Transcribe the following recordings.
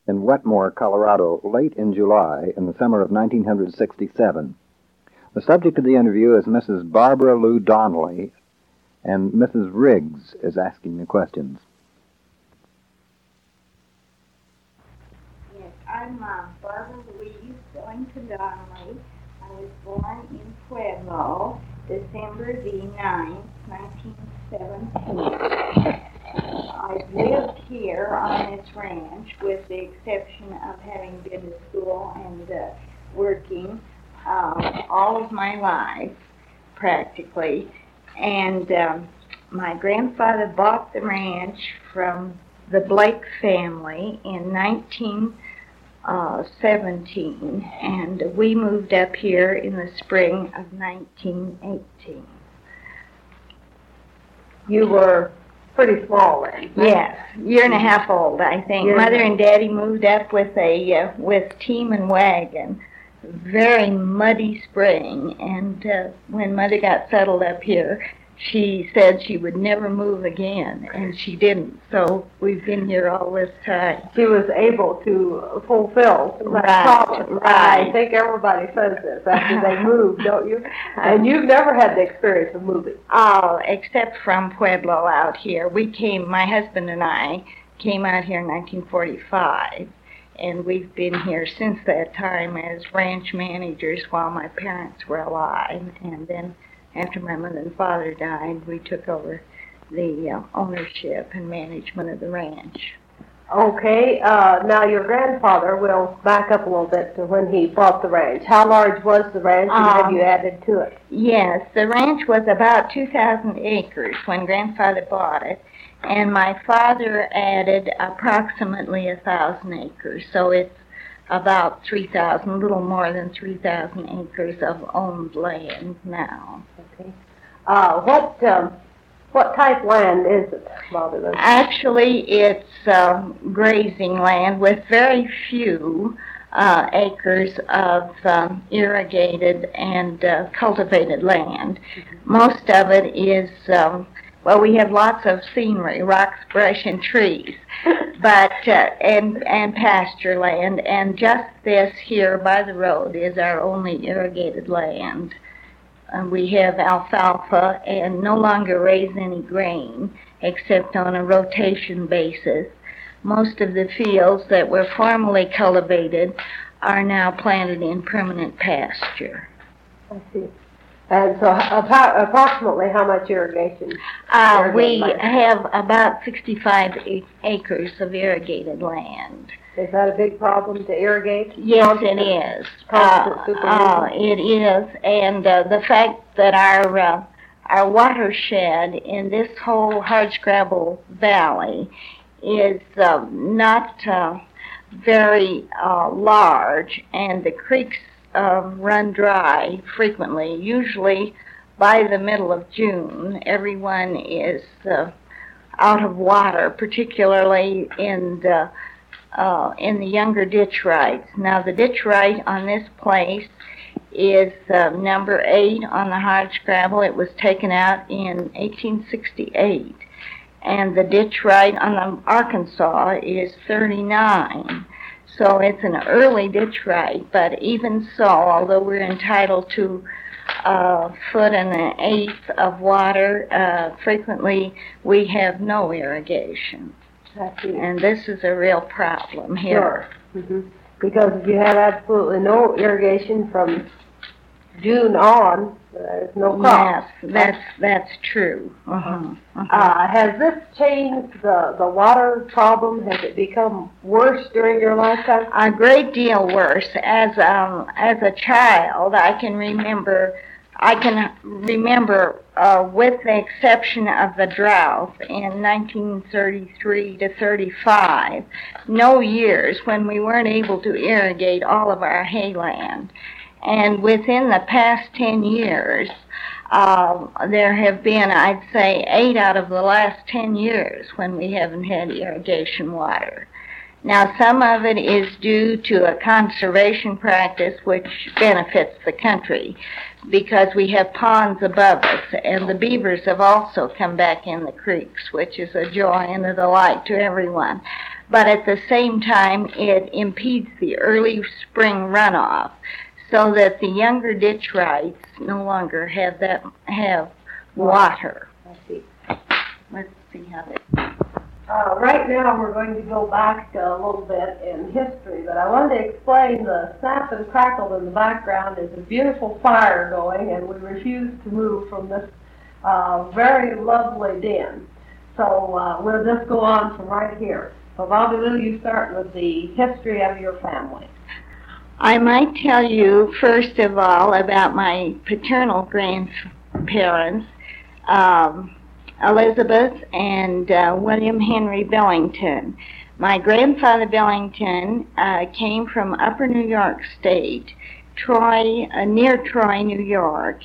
in Wetmore, Colorado, late in July in the summer of 1967. The subject of the interview is Mrs. Barbara Lou Donnelly, and Mrs. Riggs is asking the questions. Yes, I'm Barbara Louise Billington Donnelly. I was born in Pueblo, December the 9th, 1917. I've lived here on this ranch with the exception of having been to school and working all of my life, practically. And my grandfather bought the ranch from the Blake family in 1917, and we moved up here in the spring of 1918. You were pretty small then. Yes, year and a half old, I think. Mother and Daddy moved up with team and wagon. Very muddy spring, and when Mother got settled up here, she said she would never move again, and she didn't. So we've been here all this time. She was able to fulfill that promise. Right. I think everybody says this after they move, don't you? And you've never had the experience of moving. Oh, except from Pueblo out here. My husband and I came out here in 1945, and we've been here since that time as ranch managers while my parents were alive, and then after my mother and father died, we took over the ownership and management of the ranch. Okay, now your grandfather, we'll back up a little bit to when he bought the ranch. How large was the ranch, and have you added to it? Yes, the ranch was about 2,000 acres when Grandfather bought it, and my father added approximately 1,000 acres, so it's about 3,000, a little more than 3,000 acres of owned land now. Okay. What type land is it, Barbara? Actually, it's grazing land with very few acres of irrigated and cultivated land. Most of it is, we have lots of scenery, rocks, brush, and trees, but and pasture land, and just this here by the road is our only irrigated land. We have alfalfa and no longer raise any grain except on a rotation basis. Most of the fields that were formerly cultivated are now planted in permanent pasture. I see. And so approximately how much irrigation? We have about 65 acres of irrigated land. Is that a big problem to irrigate? Yes, it is. It is, and the fact that our watershed in this whole Hardscrabble Valley is not very large, and the creeks run dry frequently. Usually by the middle of June, everyone is out of water, particularly in the younger ditch rights. Now, the ditch right on this place is number 8 on the Hardscrabble. It was taken out in 1868. And the ditch right on the Arkansas is 39. So it's an early ditch right, but even so, although we're entitled to a foot and an eighth of water, frequently we have no irrigation. And this is a real problem here. Sure. Mm-hmm. Because if you have absolutely no irrigation from June on, there's no crop. Yes, that's true. Has this changed the water problem? Has it become worse during your lifetime? A great deal worse. As a child, I can remember, with the exception of the drought in 1933 to 35, no years when we weren't able to irrigate all of our hayland. And within the past 10 years, there have been, I'd say, 8 out of the last 10 years when we haven't had irrigation water. Now, some of it is due to a conservation practice which benefits the country because we have ponds above us, and the beavers have also come back in the creeks, which is a joy and a delight to everyone. but at the same time it impedes the early spring runoff, so that the younger ditch rights no longer have water. I see. Let's see how they... Right now, we're going to go back a little bit in history, but I wanted to explain the snap and crackle in the background is a beautiful fire going, and we refuse to move from this very lovely den. So we'll just go on from right here. So Bobby Lou, you start with the history of your family. I might tell you, first of all, about my paternal grandparents, Elizabeth and William Henry Billington. My grandfather Billington came from Upper New York State, Troy, near Troy, New York.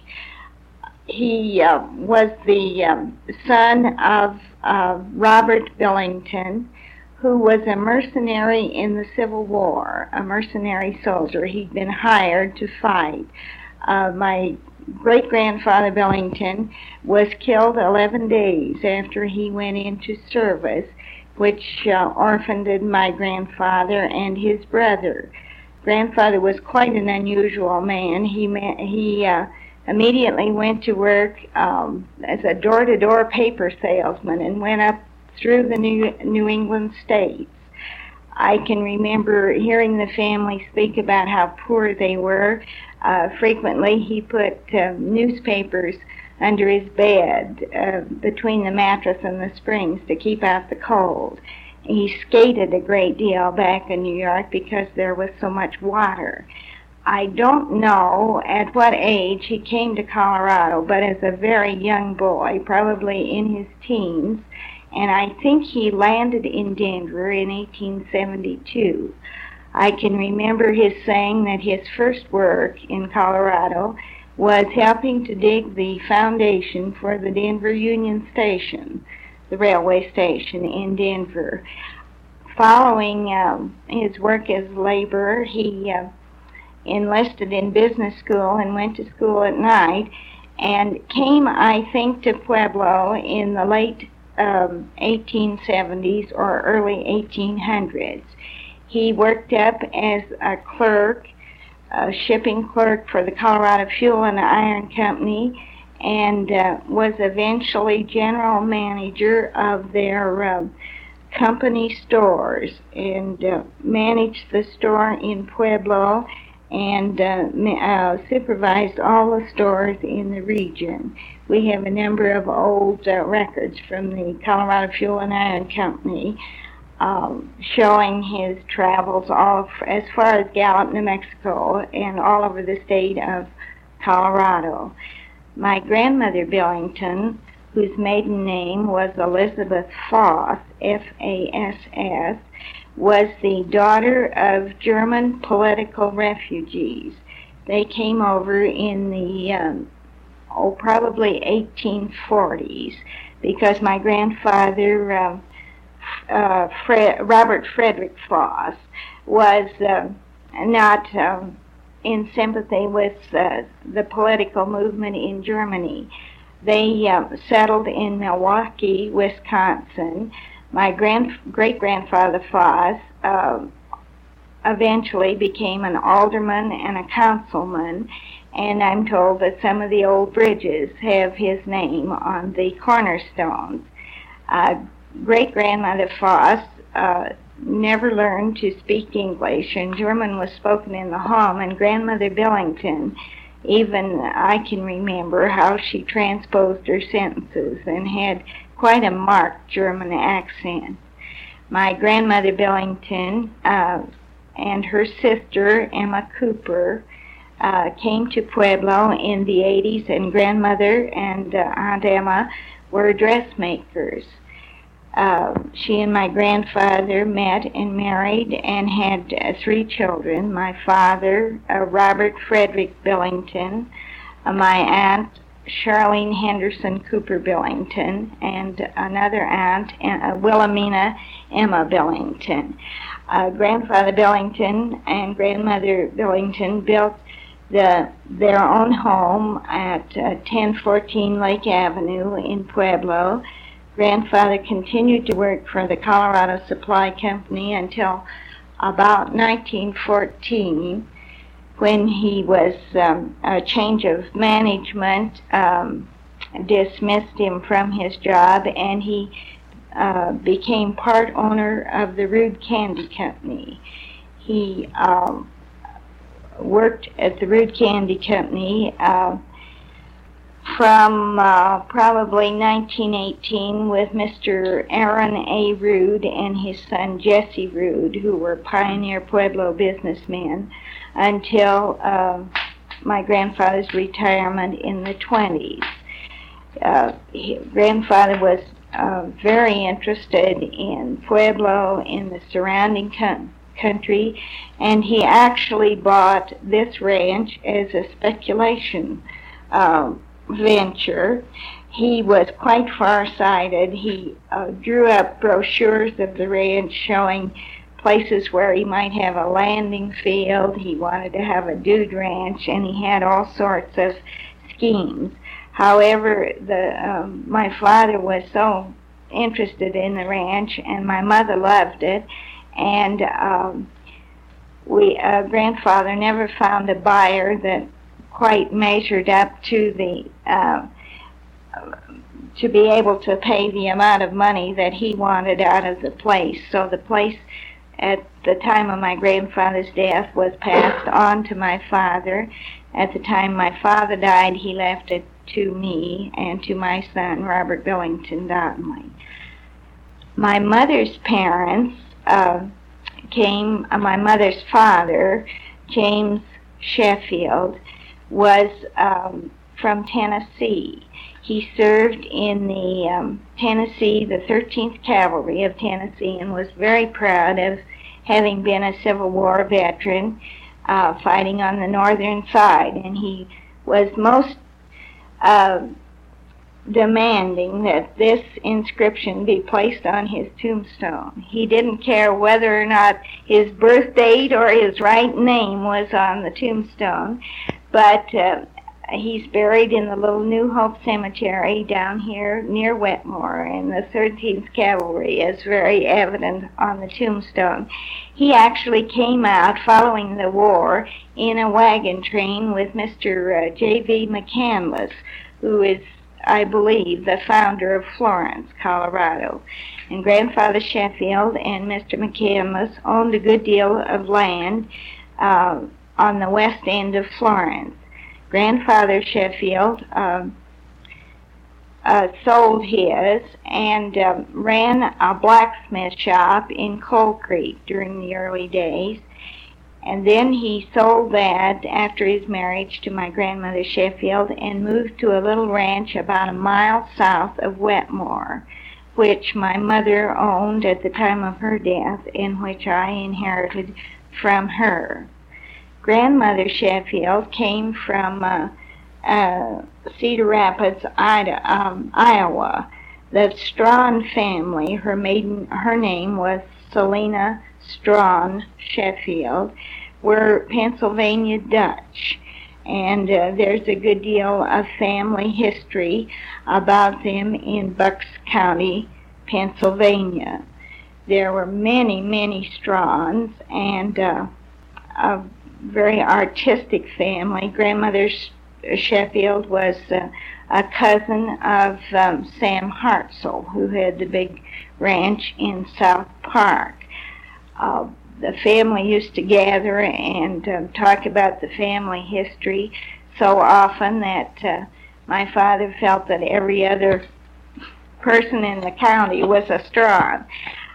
He was the son of Robert Billington, who was a mercenary in the Civil War, a mercenary soldier. He'd been hired to fight. My great-grandfather Billington was killed 11 days after he went into service, which orphaned my grandfather and his brother. Grandfather was quite an unusual man. He immediately went to work as a door-to-door paper salesman and went up through the New England states. I can remember hearing the family speak about how poor they were. Frequently, he put newspapers under his bed between the mattress and the springs to keep out the cold. He skated a great deal back in New York because there was so much water. I don't know at what age he came to Colorado, but as a very young boy, probably in his teens, and I think he landed in Denver in 1872. I can remember his saying that his first work in Colorado was helping to dig the foundation for the Denver Union Station, the railway station in Denver. Following his work as laborer, he enlisted in business school and went to school at night, and came, I think, to Pueblo in the late 1870s or early 1800s. He worked up as a clerk, a shipping clerk for the Colorado Fuel and Iron Company, and was eventually general manager of their company stores, and managed the store in Pueblo and supervised all the stores in the region. We have a number of old records from the Colorado Fuel and Iron Company showing his travels all as far as Gallup, New Mexico, and all over the state of Colorado. My grandmother Billington, whose maiden name was Elizabeth Foss, F-A-S-S, was the daughter of German political refugees. They came over in the, probably 1840s, because my grandfather, Robert Frederick Foss, was not in sympathy with the political movement in Germany. They settled in Milwaukee, Wisconsin. My great-grandfather Foss eventually became an alderman and a councilman, and I'm told that some of the old bridges have his name on the cornerstones. Great-grandmother Foss never learned to speak English, and German was spoken in the home, and grandmother Billington, even I can remember how she transposed her sentences and had quite a marked German accent. My grandmother Billington and her sister Emma Cooper came to Pueblo in the 80s, and grandmother and Aunt Emma were dressmakers. She and my grandfather met and married and had 3 children. My father, Robert Frederick Billington, my aunt, Charlene Henderson Cooper Billington, and another aunt, Wilhelmina Emma Billington. Grandfather Billington and grandmother Billington built their own home at 1014 Lake Avenue in Pueblo. grandfather continued to work for the Colorado Supply Company until about 1914, when he was a change of management dismissed him from his job, and he became part owner of the Rude Candy Company. He worked at the Rude Candy Company from probably 1918 with Mr. Aaron A. Rude and his son Jesse Rude, who were pioneer Pueblo businessmen, until my grandfather's retirement in the 20s. Grandfather was very interested in Pueblo, in the surrounding country, and he actually bought this ranch as a speculation venture. He was quite far-sighted. He drew up brochures of the ranch showing places where he might have a landing field. He wanted to have a dude ranch, and he had all sorts of schemes. However, my father was so interested in the ranch, and my mother loved it, and grandfather never found a buyer that quite measured up to the to be able to pay the amount of money that he wanted out of the place. So the place at the time of my grandfather's death was passed on to my father. At the time my father died, he left it to me and to my son, Robert Billington Donnelly. My mother's parents my mother's father, James Sheffield, was from Tennessee. He served in the Tennessee, the 13th Cavalry of Tennessee, and was very proud of having been a Civil War veteran fighting on the northern side. And he was most demanding that this inscription be placed on his tombstone. He didn't care whether or not his birth date or his right name was on the tombstone, but he's buried in the little New Hope Cemetery down here near Wetmore, and the 13th Cavalry is very evident on the tombstone. He actually came out following the war in a wagon train with Mr. J.V. McCandless, who is, I believe, the founder of Florence, Colorado. And Grandfather Sheffield and Mr. McCandless owned a good deal of land on the west end of Florence. Grandfather Sheffield sold his and ran a blacksmith shop in Coal Creek during the early days. And then he sold that after his marriage to my grandmother Sheffield and moved to a little ranch about a mile south of Wetmore, which my mother owned at the time of her death and which I inherited from her. Grandmother Sheffield came from Cedar Rapids, Iowa. The Strawn family, her name was Selena Strawn Sheffield, were Pennsylvania Dutch, and there's a good deal of family history about them in Bucks County, Pennsylvania. There were many, many Strawns, and a very artistic family. Grandmother Sheffield was a cousin of Sam Hartzell, who had the big ranch in South Park. The family used to gather and talk about the family history so often that my father felt that every other person in the county was a Strawn.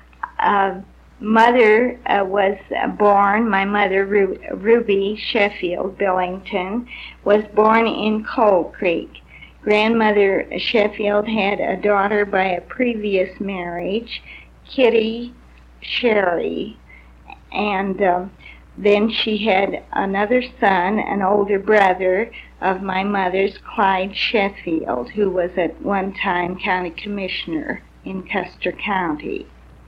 Mother was born, my mother, Ruby Sheffield Billington, was born in Coal Creek. Grandmother Sheffield had a daughter by a previous marriage, Kitty Sherry, and then she had another son, an older brother of my mother's, Clyde Sheffield, who was at one time county commissioner in Custer County.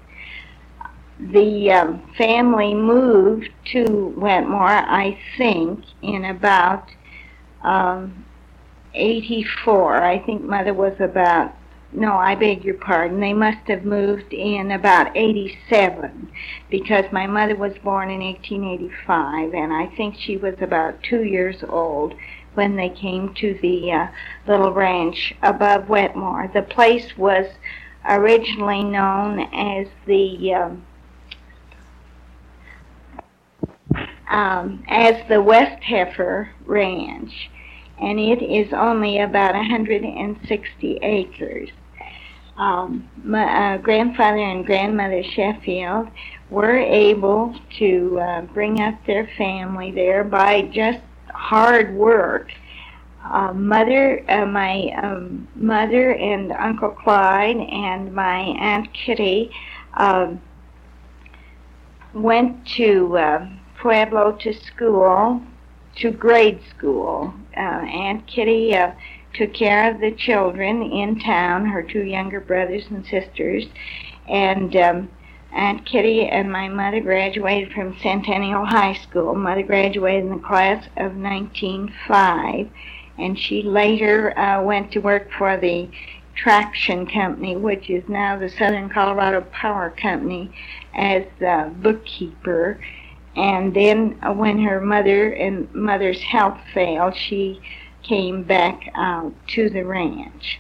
The family moved to Wetmore, I think, in about 84. I think Mother was about no, I beg your pardon. They must have moved in about 87, because my mother was born in 1885, and I think she was about 2 years old when they came to the little ranch above Wetmore. The place was originally known as the West Heifer Ranch, and it is only about 160 acres. My grandfather and grandmother Sheffield were able to bring up their family there by just hard work. My mother and Uncle Clyde and my Aunt Kitty went to Pueblo to school, to grade school. Aunt Kitty took care of the children in town, her two younger brothers and sisters, and Aunt Kitty and my mother graduated from Centennial High School. Mother graduated in the class of 1905, and she later went to work for the Traction Company, which is now the Southern Colorado Power Company, as the bookkeeper. And then when her mother's health failed, she came back to the ranch.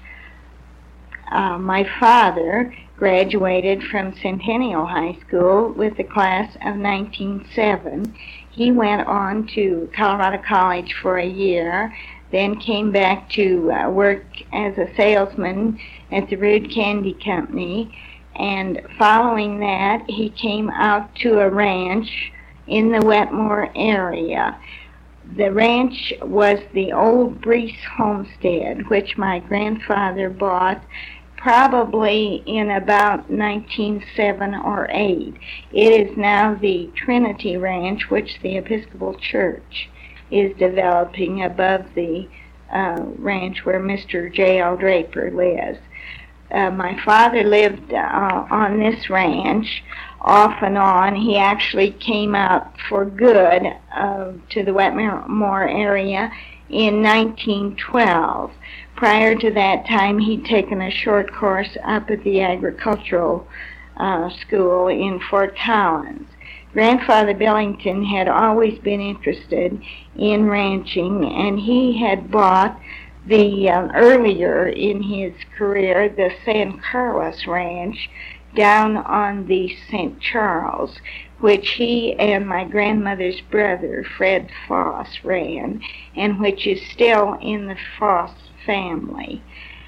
My father graduated from Centennial High School with the class of 1907. He went on to Colorado College for a year, then came back to work as a salesman at the Rude Candy Company, and following that he came out to a ranch in the Wetmore area. The ranch was the old Breese homestead, which my grandfather bought probably in about 1907 or 8. It is now the Trinity Ranch, which the Episcopal Church is developing above the ranch where Mr. J.L. Draper lives. My father lived on this ranch off and on. He actually came out for good to the Wetmore area in 1912. Prior to that time, he'd taken a short course up at the agricultural school in Fort Collins. Grandfather Billington had always been interested in ranching, and he had bought the earlier in his career the San Carlos Ranch down on the St. Charles, which he and my grandmother's brother, Fred Foss, ran, and which is still in the Foss family.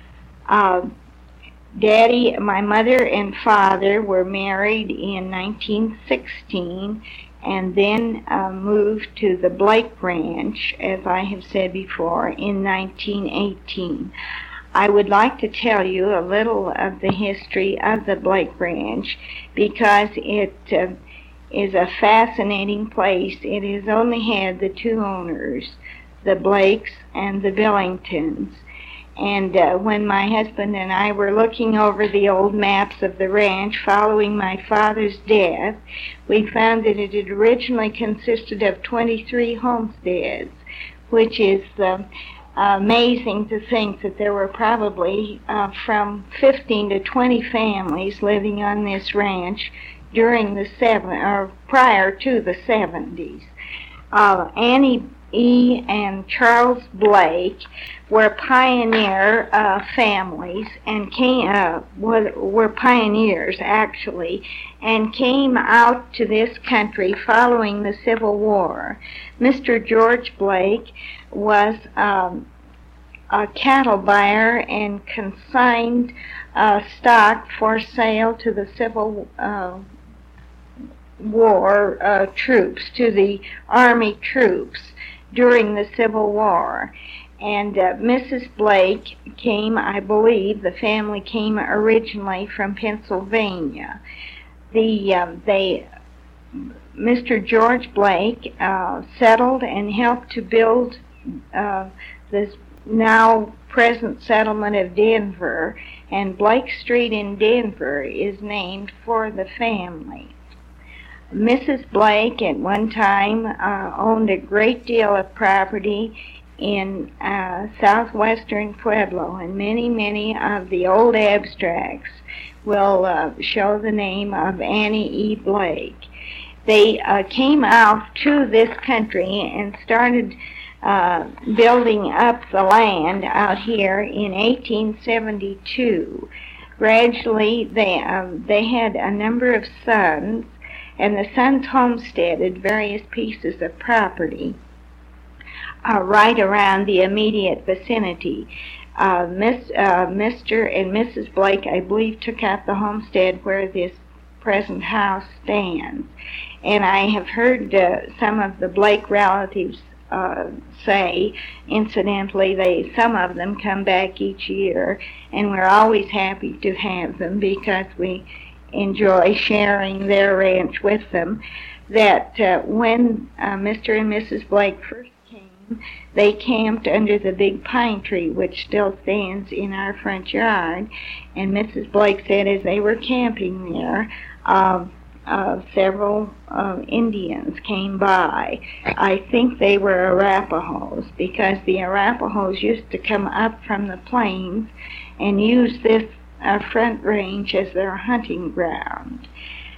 Daddy, my mother and father were married in 1916 and then moved to the Blake Ranch, as I have said before, in 1918. I would like to tell you a little of the history of the Blake Ranch because it is a fascinating place. It has only had the two owners, the Blakes and the Billingtons. And when my husband and I were looking over the old maps of the ranch following my father's death, we found that it had originally consisted of 23 homesteads, which is amazing to think that there were probably from 15 to 20 families living on this ranch during the prior to the 70s. Annie E. and Charles Blake were pioneer families and were pioneers actually, and came out to this country following the Civil War. Mr. George Blake was a cattle buyer and consigned stock for sale to the Civil War troops, to the Army troops during the Civil War. And Mrs. Blake came, I believe, the family came originally from Pennsylvania. Mr. George Blake settled and helped to build this now present settlement of Denver, and Blake Street in Denver is named for the family. Mrs. Blake at one time owned a great deal of property in southwestern Pueblo, and many of the old abstracts will show the name of Annie E. Blake. They came out to this country and started building up the land out here in 1872. Gradually, they had a number of sons, and the sons homesteaded various pieces of property right around the immediate vicinity. Mr. and Mrs. Blake, I believe, took out the homestead where this present house stands. And I have heard some of the Blake relatives say, incidentally, some of them come back each year, and we're always happy to have them because we enjoy sharing their ranch with them, that when Mr. and Mrs. Blake first came, they camped under the big pine tree, which still stands in our front yard. And Mrs. Blake said as they were camping there, several Indians came by. I think they were Arapahoes, because the Arapahoes used to come up from the plains and use this front range as their hunting ground.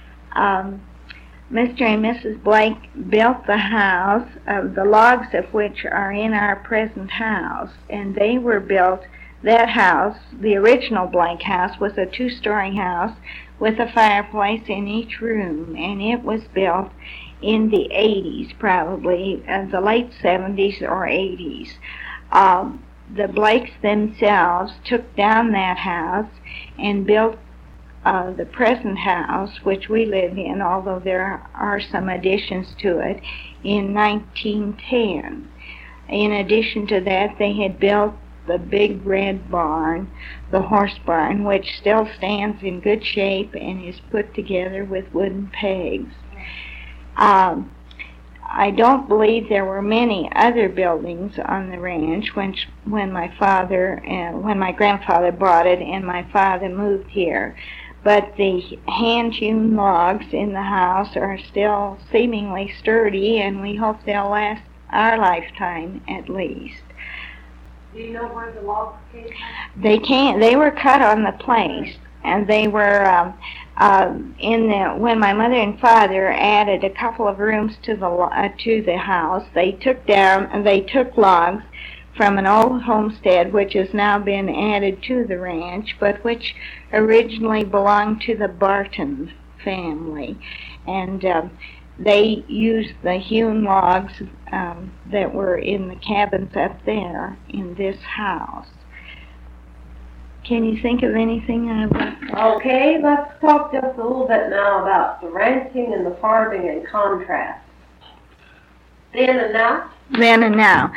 Mr. and Mrs. Blake built the house, the logs of which are in our present house, and they were built, that house, the original Blake house, was a two-story house with a fireplace in each room, and it was built in the 80s, probably, the late 70s or 80s. The Blakes themselves took down that house and built the present house, which we live in, although there are some additions to it, in 1910. In addition to that, they had built the big red barn, the horse barn, which still stands in good shape and is put together with wooden pegs. I don't believe there were many other buildings on the ranch when my grandfather bought it and my father moved here. But the hand-hewn logs in the house are still seemingly sturdy, and we hope they'll last our lifetime at least. Do you know where the logs came from? They were cut on the place, and they were when my mother and father added a couple of rooms to the house. They took logs from an old homestead which has now been added to the ranch, but which originally belonged to the Barton family. And they used the hewn logs that were in the cabins up there in this house. Can you think of anything I've Okay, let's talk just a little bit now about the ranching and the farming in contrast. Then and now? Then and now.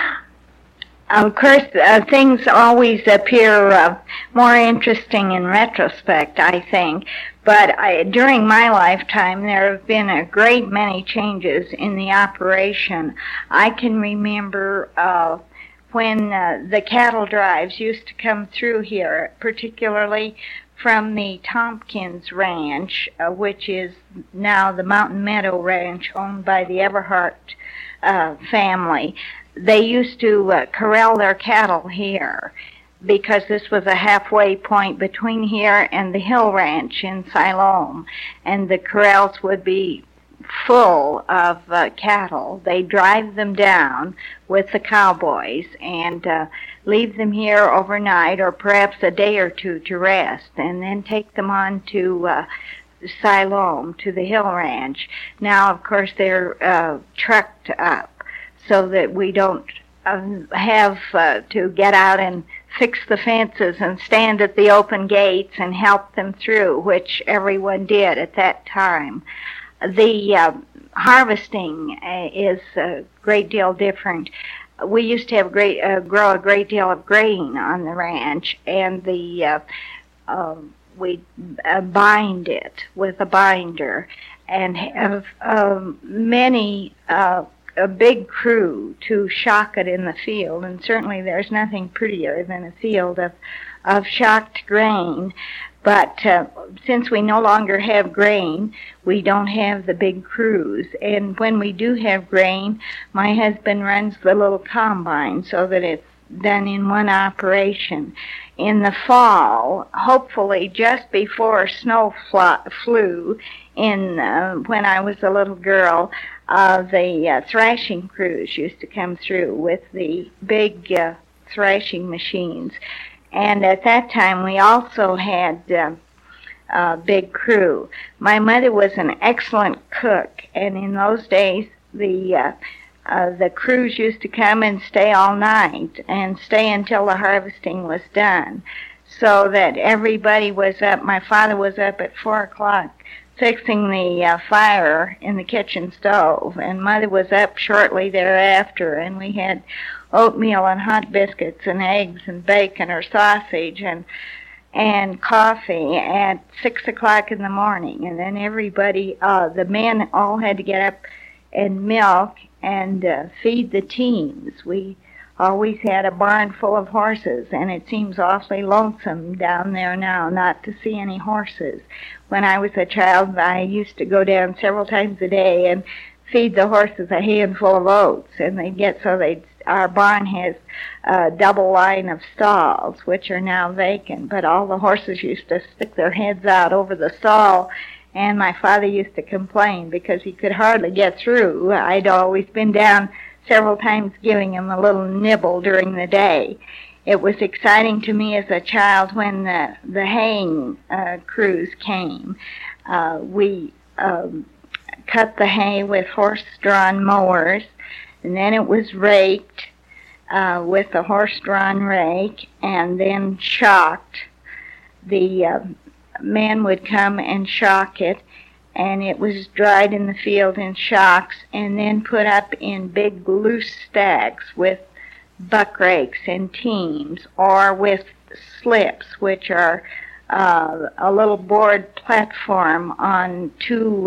Of course, things always appear more interesting in retrospect, I think. But during my lifetime, there have been a great many changes in the operation. I can remember when the cattle drives used to come through here, particularly from the Tompkins Ranch, which is now the Mountain Meadow Ranch, owned by the Everhart family. They used to corral their cattle here because this was a halfway point between here and the Hill Ranch in Siloam, and the corrals would be full of cattle. They drive them down with the cowboys and leave them here overnight or perhaps a day or two to rest, and then take them on to Siloam, to the Hill Ranch. Now, of course, they're trucked up so that we don't have to get out and fix the fences and stand at the open gates and help them through, which everyone did at that time. The harvesting is a great deal different. We used to have grow a great deal of grain on the ranch, and we bind it with a binder, and have a big crew to shock it in the field, and certainly there's nothing prettier than a field of shocked grain. But since we no longer have grain, we don't have the big crews. And when we do have grain, my husband runs the little combine so that it's done in one operation. In the fall, hopefully just before snow flew, when I was a little girl, the thrashing crews used to come through with the big thrashing machines. And at that time, we also had a big crew. My mother was an excellent cook, and in those days, the crews used to come and stay all night and stay until the harvesting was done, so that everybody was up. My father was up at 4 o'clock fixing the fire in the kitchen stove, and Mother was up shortly thereafter, and we had oatmeal and hot biscuits and eggs and bacon or sausage and coffee at 6 o'clock in the morning. And then everybody, the men all had to get up and milk and feed the teams. We always had a barn full of horses, and it seems awfully lonesome down there now not to see any horses. When I was a child, I used to go down several times a day and feed the horses a handful of oats, and our barn has a double line of stalls, which are now vacant, but all the horses used to stick their heads out over the stall, and my father used to complain because he could hardly get through. I'd always been down several times giving him a little nibble during the day. It was exciting to me as a child when the haying crews came. We cut the hay with horse-drawn mowers, and then it was raked with a horse-drawn rake, and then shocked. The men would come and shock it, and it was dried in the field in shocks and then put up in big loose stacks with buck rakes and teams, or with slips, which are a little board platform on two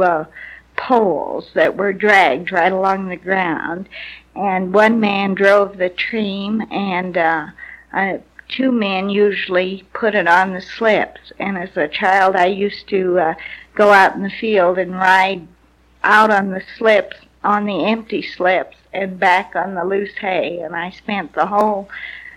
poles that were dragged right along the ground. And one man drove the team, and two men usually put it on the slips. And as a child, I used to go out in the field and ride out on the slips, on the empty slips, and back on the loose hay. And I spent the whole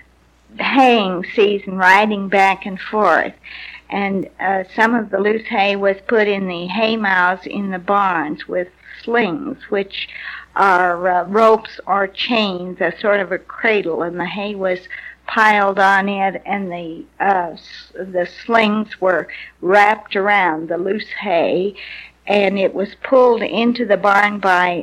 haying season riding back and forth. And some of the loose hay was put in the hay mows in the barns with slings, which are ropes or chains, a sort of a cradle, and the hay was piled on it, and the slings were wrapped around the loose hay, and it was pulled into the barn by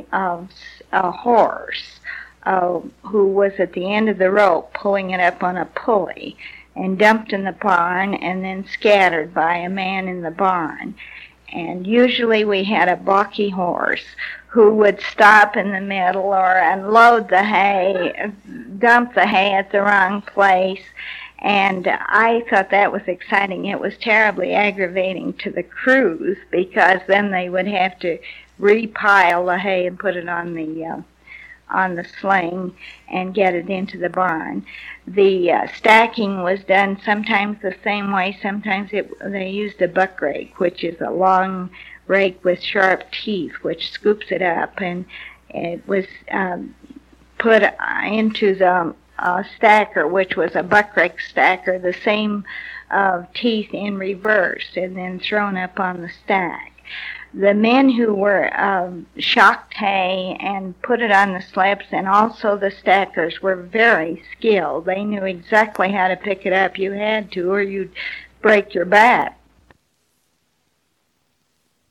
a horse who was at the end of the rope pulling it up on a pulley, and dumped in the barn and then scattered by a man in the barn. And usually we had a balky horse who would stop in the middle or unload the hay, dump the hay at the wrong place, and I thought that was exciting. It was terribly aggravating to the crews because then they would have to repile the hay and put it on the sling and get it into the barn. The stacking was done sometimes the same way. Sometimes they used a buck rake, which is a long rake with sharp teeth, which scoops it up, and it was put into the stacker, which was a buck rake stacker, the same teeth in reverse, and then thrown up on the stack. The men who were shocked hay and put it on the slips, and also the stackers, were very skilled. They knew exactly how to pick it up. You had to, or you'd break your back